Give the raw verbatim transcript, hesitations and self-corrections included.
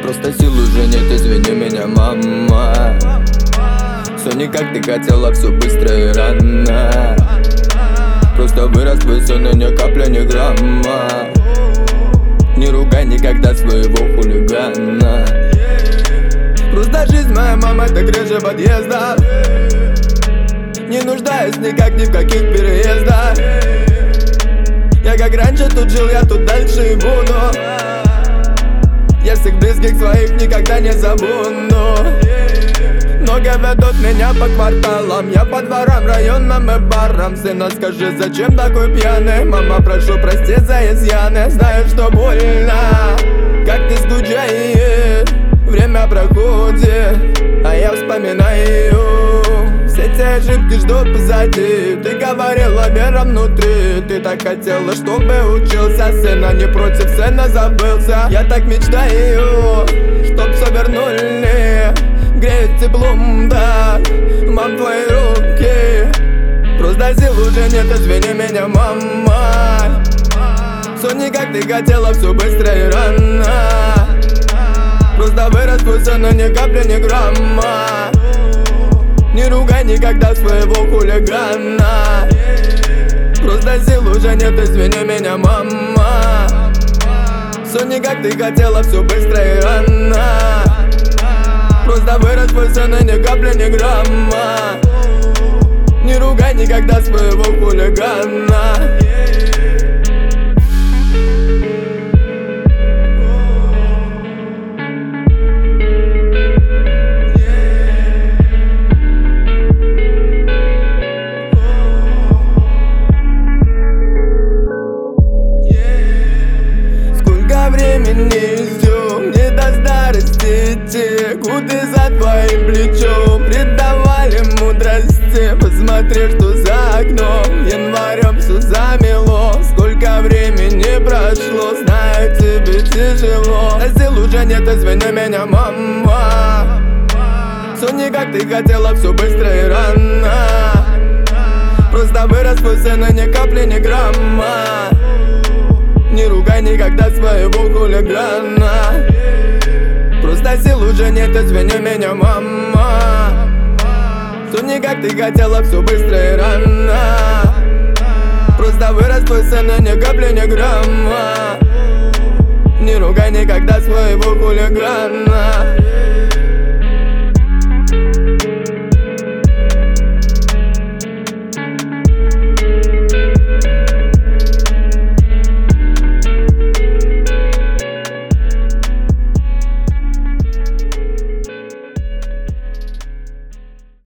Просто сил уже нет, извини меня, мама. Все не как ты хотела, все быстро и рано. Просто вырос твой сын, и ни капля, ни грамма. Не ругай никогда своего хулигана. Просто жизнь моя, мама, это крыша подъезда. Не нуждаюсь никак ни в каких переездах. Я как раньше тут жил, я тут дальше и буду. Я всех близких своих никогда не забуду. Много ведут меня по кварталам, я по дворам, районам и барам. Сына, скажи, зачем такой пьяный? Мама, прошу простить за изъяны. Знаю, что больно, как ты скучаешь. Время проходит, а я вспоминаю все те ошибки, что позади. Ты говорила вером внутри. Ты так хотела, чтобы учился. Сына, не против сына забылся. Я так мечтаю, чтоб все вернули. Греет теплом, да, мам, твои руки. Просто сил уже нет, извини меня, мама. Все не как ты хотела, все быстро и рано. Просто вырос твой сын, и ни капли, ни грамма. Не ругай никогда своего хулигана. Просто сил уже нет, извини меня, мама. Все не как ты хотела, все быстро и рано. Просто вырос твой сын, и ни капли, ни грамма. Не ругай никогда своего хулигана. Времени все, мне до старости идти. Годы за твоим плечом придавали мудрости. Посмотри, что за окном, январем все замело. Сколько времени прошло, знаю, тебе тяжело. А сил уже нет, извини меня, мама. Все не как ты хотела, все быстро и рано. Просто вырос твой сын, и ни капли, ни грамма. Не ругай никогда своего хулигана. Просто сил уже нет, извини меня, мама. Все не как ты хотела, все быстро и рано. Просто вырос твой сын, и ни капли, ни грамма. Не ругай никогда своего хулигана.